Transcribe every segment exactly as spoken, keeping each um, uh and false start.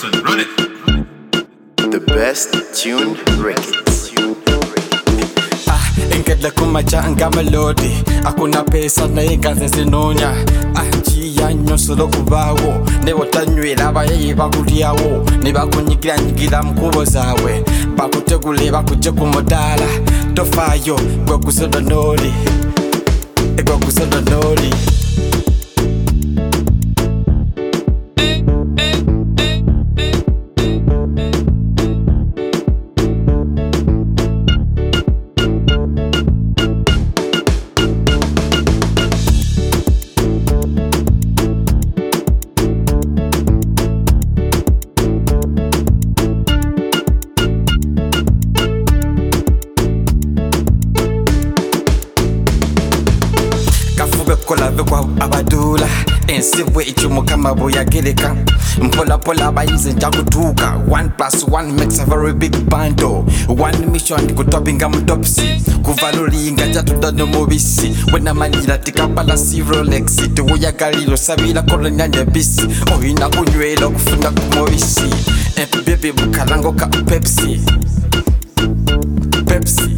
son, run it. The best tuned records. Ah, ingedla kumachanga melody akuna pesa na ingaze zinonya ah chiyanyo solo kubawo ne botanywera abaye bakuliawo ne bakunyigira nyigira mkubo zawe bakutegule bakuje kumodala tofayo gwe kusoda noli gwe kusoda noli kola vekwa abadula ensibwe ichumo kama boyageleka mpola pola bayize njakutuka one plus one makes a very big bundle one mission kutopinga mutopsi kuvaluli nganja tudano mobisi wena manila tikapala Rolex tuyagalilo sabila kolonyanya bisi oyina kunywela kufunda kumobisi empi bebe bukalango ka Pepsi Pepsi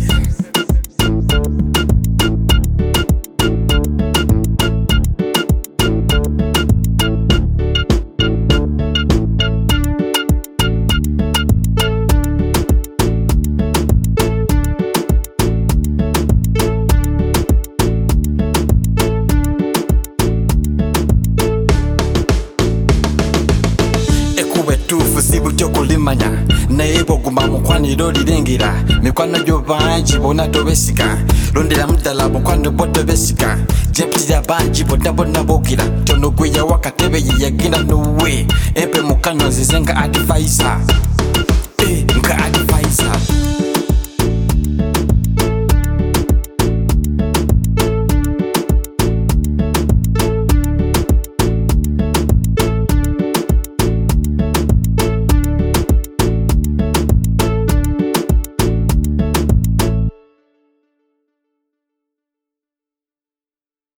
tufu sibu chokulimanya naibo guma mukwani loli lengera mikwano jo banji bona tobesika londera mudala mukwano boto besika jeptira banji bona bona bokira tono gweya wakatebe yagina no way empe mukano zizenga advisor